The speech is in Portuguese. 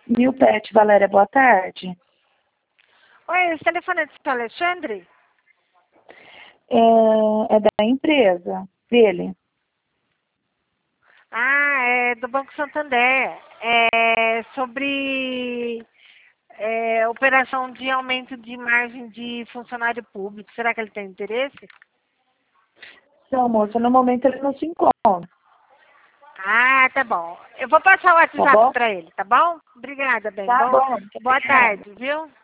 New Pet, Valéria, boa tarde. Oi, esse telefone é do seu Alexandre? É da empresa dele. Ah, é do Banco Santander. É sobre operação de aumento de margem de funcionário público. Será que ele tem interesse? Não, moça, no momento ele não se encontra, Ah, tá bom. Eu vou passar o tá WhatsApp bom? para ele, tá bom? Obrigada, bem. Tá bom, muito Boa obrigada. tarde, viu?